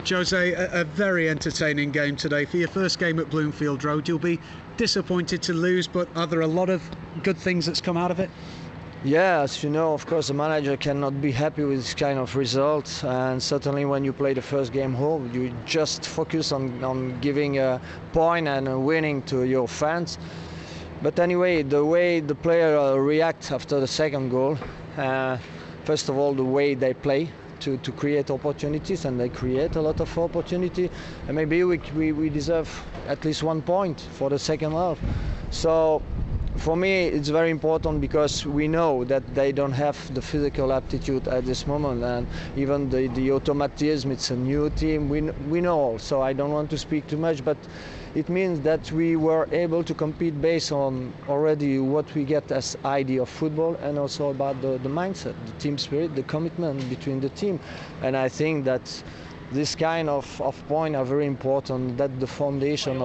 Jose, a very entertaining game today. For your first game at Bloomfield Road, you'll be disappointed to lose, but are there a lot of good things that's come out of it? Yeah, as you know, of course, the manager cannot be happy with this kind of results, and certainly when you play the first game home, you just focus on giving a point and a winning to your fans. But anyway, the way the player react after the second goal, first of all, the way they play to create opportunities, and they create a lot of opportunity, and maybe we deserve at least 1 point for the second half. So for me it's very important, because we know that they don't have the physical aptitude at this moment, and even the automatism, it's a new team, we know all, so I don't want to speak too much, but it means that we were able to compete based on already what we get as idea of football, and also about the mindset, the team spirit, the commitment between the team. And I think that this kind of points are very important, that the foundation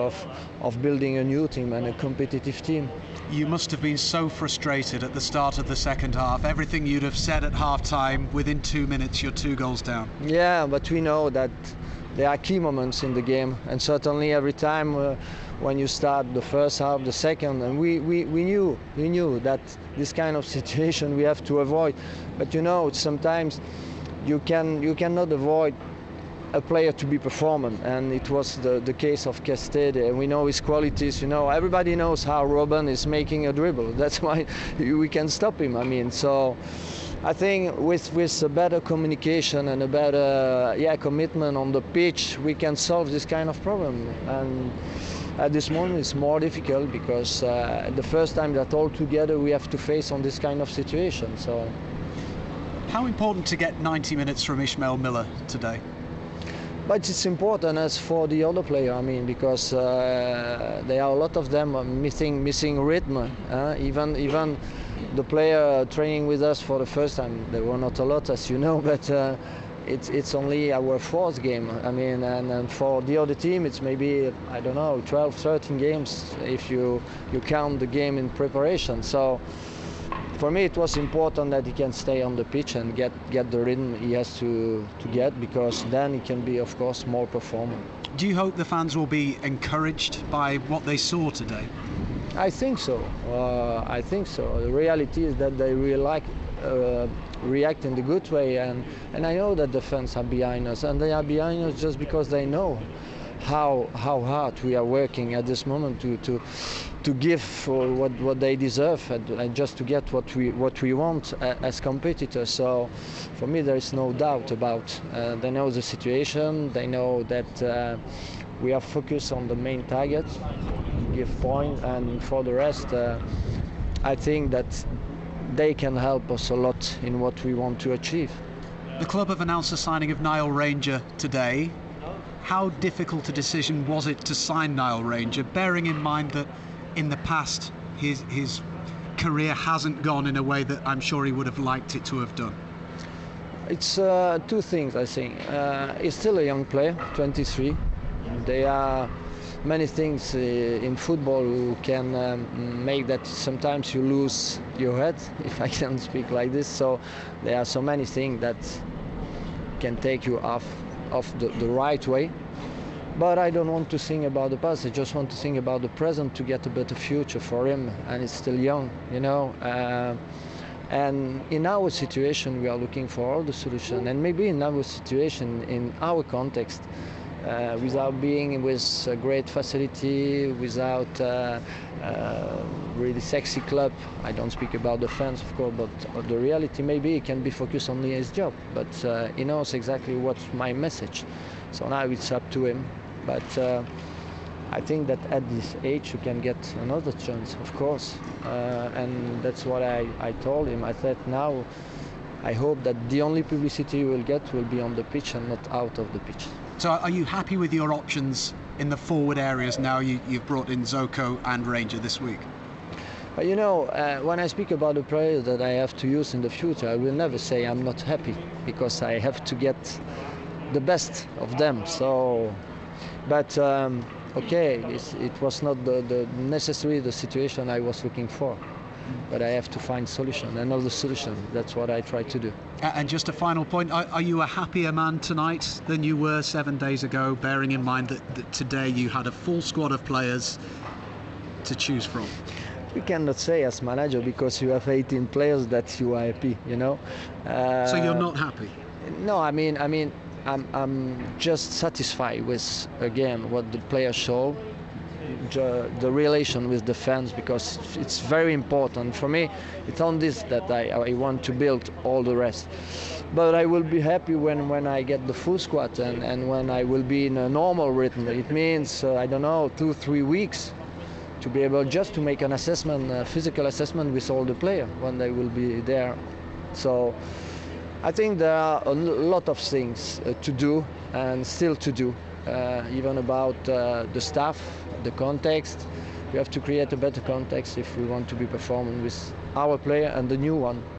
of building a new team and a competitive team. You must have been so frustrated at the start of the second half. Everything you'd have said at half-time, within 2 minutes you're 2 goals down. Yeah, but we know that there are key moments in the game, and certainly every time when you start the first half, the second, and we knew that this kind of situation we have to avoid. But you know, sometimes you cannot avoid a player to be performant, and it was the case of Castede, and we know his qualities. You know, everybody knows how Robben is making a dribble. That's why we can stop him. I mean, so I think with a better communication and a better commitment on the pitch, we can solve this kind of problem. And at this moment it's more difficult, because the first time that all together we have to face on this kind of situation. So how important to get 90 minutes from Ishmael Miller today? But it's important as for the other player, I mean, because there are a lot of them missing rhythm. Even the player training with us for the first time, there were not a lot, as you know, but it's only our fourth game. I mean, and for the other team, it's maybe, I don't know, 12, 13 games if you count the game in preparation. So for me, it was important that he can stay on the pitch and get the rhythm he has to get, because then he can be, of course, more performant. Do you hope the fans will be encouraged by what they saw today? I think so. I think so. The reality is that they really react in the good way, and I know that the fans are behind us, and they are behind us just because they know how hard we are working at this moment to give for what they deserve, and just to get what we want as competitors. So for me there is no doubt about they know the situation, they know that we are focused on the main target, give point, and for the rest I think that they can help us a lot in what we want to achieve. The club have announced the signing of Niall Ranger today. How difficult a decision was it to sign Niall Ranger, bearing in mind that in the past his career hasn't gone in a way that I'm sure he would have liked it to have done? It's two things, I think. He's still a young player, 23. There are many things in football who can make that sometimes you lose your head, if I can speak like this. So there are so many things that can take you off the right way. But I don't want to think about the past, I just want to think about the present, to get a better future for him, and he's still young, you know. And in our situation we are looking for all the solution, and maybe in our situation, in our context, without being with a great facility, without really sexy club, I don't speak about the fans of course, but the reality, maybe he can be focused only on his job, but he knows exactly what's my message. So now it's up to him. But I think that at this age you can get another chance, of course, and that's what I told him. I said, now I hope that the only publicity you will get will be on the pitch and not out of the pitch. So are you happy with your options in the forward areas now you've brought in Zoko and Ranger this week? But you know, when I speak about the players that I have to use in the future, I will never say I'm not happy, because I have to get the best of them. So, but okay, it was not the necessary the situation I was looking for. but I have to find solution, another solution. That's what I try to do. And just a final point, are you a happier man tonight than you were 7 days ago, bearing in mind that today you had a full squad of players to choose from? We cannot say as manager, because you have 18 players that you are happy, you know. So you're not happy? No, I mean, I'm just satisfied with, again, what the players show, the relation with the fans, because it's very important for me. It's on this that I want to build all the rest. But I will be happy when I get the full squad and when I will be in a normal rhythm. It means I don't know, 2-3 weeks to be able just to make an assessment, a physical assessment with all the players when they will be there. So I think there are a lot of things to do and still to do, even about the staff, the context. We have to create a better context if we want to be performing with our player and the new one.